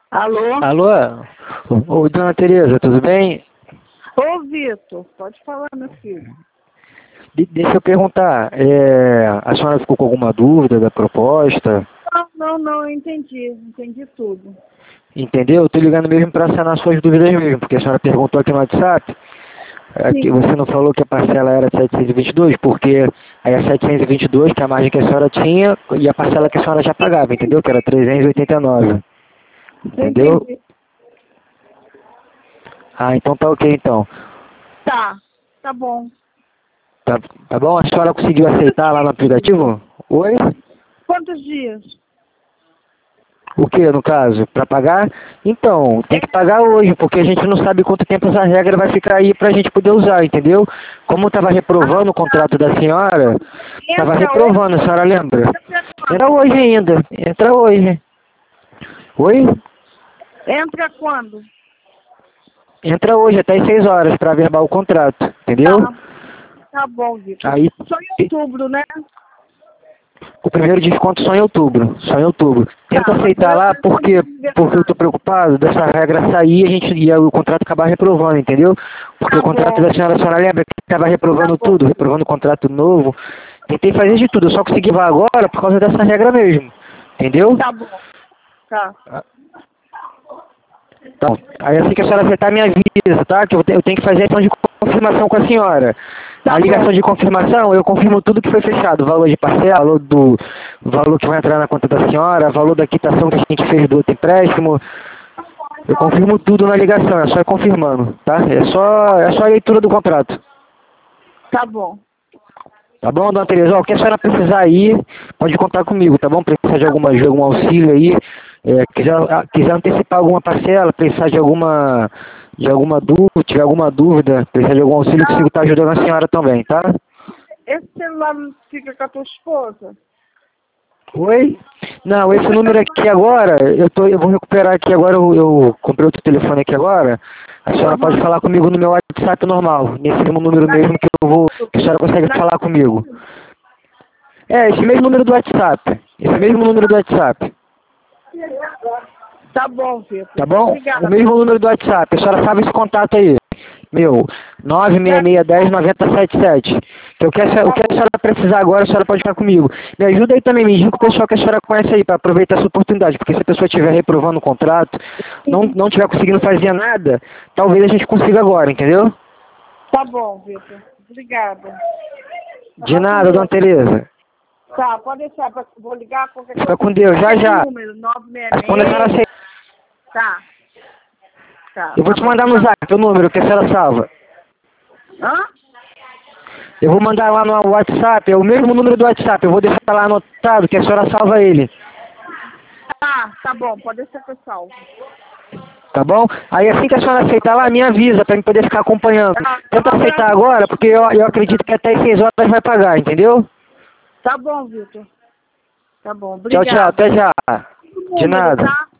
Alô? Alô? Ô, dona Tereza, tudo bem? Ô, Vitor, pode falar, meu filho. Deixa eu perguntar, a senhora ficou com alguma dúvida da proposta? Não, eu entendi tudo. Entendeu? Eu tô ligando mesmo para sanar suas dúvidas mesmo, porque a senhora perguntou aqui no WhatsApp, que Sim, você não falou que a parcela era 722, porque aí é 722, que é a margem que a senhora tinha, e a parcela que a senhora já pagava, entendeu? Que era 389, eu entendeu? entendi. Ah, então tá ok então. Tá bom. Tá, tá bom? A senhora conseguiu aceitar lá no aplicativo? Oi? Quantos dias? O que, no caso? Para pagar? Então, tem que pagar hoje, porque a gente não sabe quanto tempo essa regra vai ficar aí pra gente poder usar, entendeu? Como estava reprovando o contrato da senhora, estava Entra reprovando, a hoje? senhora lembra? Entra Entra quando? hoje ainda, entra hoje. Oi? Entra quando? Entra hoje, até às 6 horas, para verbal o contrato, entendeu? Tá bom, Vitor. Aí, Só em outubro, né? o primeiro desconto só em outubro, só em outubro. Tenta Mas aceitar eu lá porque eu tô preocupado dessa regra sair e a gente e o contrato acabar reprovando, entendeu? Porque Tá o contrato bom, da senhora lembra que estava tá reprovando bom. tudo, reprovando o contrato novo. Tentei fazer de tudo, eu só consegui vá agora por causa dessa regra mesmo, entendeu? Tá bom. Tá. Então, aí assim que a senhora acertar me avisa, tá? Que eu tenho que fazer a ação de confirmação com a senhora. Tá A ligação bom. de confirmação, eu confirmo tudo que foi fechado, o valor de parcela, o valor que vai entrar na conta da senhora, o valor da quitação que a gente fez do outro empréstimo. Eu confirmo tudo na ligação, é só ir confirmando, tá? É só a leitura do contrato. Tá bom. Tá bom, dona Tereza? Ó, o que a senhora precisar aí, pode contar comigo, tá bom? Precisar de Tá alguma bom. ajuda, algum auxílio aí, quiser antecipar alguma parcela, precisar de alguma dúvida, tiver alguma dúvida, precisar de algum auxílio, consigo estar ajudando a senhora também, tá? Esse celular fica com a tua esposa? Oi? Não, O esse número aqui agora, eu vou recuperar aqui agora, eu comprei outro telefone aqui agora, a senhora pode Aham. falar comigo no meu WhatsApp normal, nesse mesmo número mesmo que a senhora consegue falar comigo. Esse mesmo número do WhatsApp, esse mesmo número do WhatsApp, Tá bom, Vitor. tá bom? O Obrigada. mesmo número do WhatsApp, a senhora sabe esse contato aí, meu, 966109077. O que a senhora precisar agora, a senhora pode ficar comigo. Me ajuda aí também, me indica o pessoal que a senhora conhece aí, para aproveitar essa oportunidade, porque se a pessoa estiver reprovando o contrato, não estiver conseguindo fazer nada, talvez a gente consiga agora, entendeu? Tá bom, Vitor. Obrigada. De Vai com nada, dona Deus. Tereza. Tá, pode deixar. Vou ligar qualquer Fica coisa. com Deus, já Esse já. número, Mas quando a senhora 966. aceitar, Tá, eu vou tá te bom. mandar no zap o número que a senhora salva. Hã? Eu vou mandar lá no WhatsApp, é o mesmo número do WhatsApp, eu vou deixar lá anotado que a senhora salva ele. Tá bom. Pode deixar que eu salvo. Tá bom? Aí assim que a senhora aceitar lá, me avisa pra eu poder ficar acompanhando. Um Tenta aceitar abraço. agora, porque eu acredito que até às 6 horas vai pagar, entendeu? Tá bom, Vitor. Tá bom. Tchau, tchau, Obrigada. até já. O De número, nada. tá?